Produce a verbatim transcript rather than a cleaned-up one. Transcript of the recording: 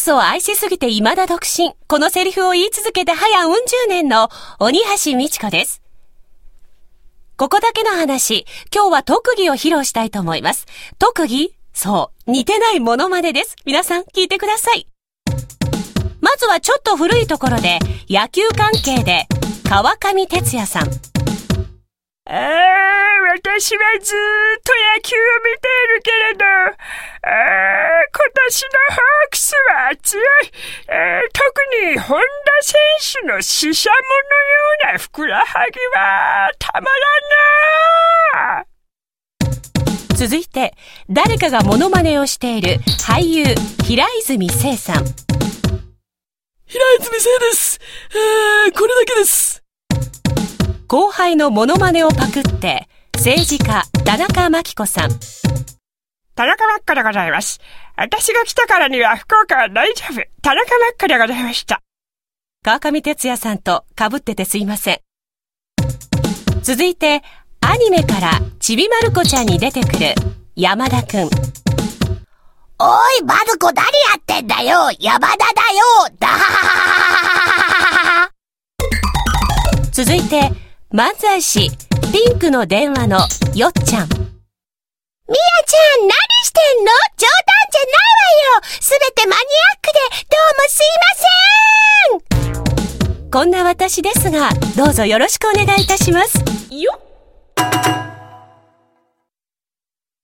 スを愛しすぎて未だ独身。このセリフを言い続けて早うん十年の鬼橋美智子です。ここだけの話、今日は特技を披露したいと思います。特技？そう、似てないモノマネです。皆さん聞いてください。まずはちょっと古いところで、野球関係で、川上哲也さん。 ああ、私はずーっと野球を見ているけれど、ああ、今年のホークスは強い。ああ、特に本田選手のシシャモのようなふくらはぎはたまらんな。 続いて、誰かがモノマネをしている俳優、平泉成さん。 平泉成です。えー、これだけです。 後輩のモノマネをパクって、政治家、田中真紀子さん。 田中真紀子でございます。私が来たからには福岡は大丈夫。田中真紀子でございました。 川上哲也さんと被っててすいません。続いて、アニメからちびまる子ちゃんに出てくる山田くん。 おい、まる子何やってんだよ、山田だよ、だはははは。 続いて、漫才師、ピンクの電話のよっちゃん。みやちゃん、何してんの？冗談じゃないわよ。すべてマニアックで、どうもすいません。 こんな私ですが、どうぞよろしくお願いいたします。 よっ。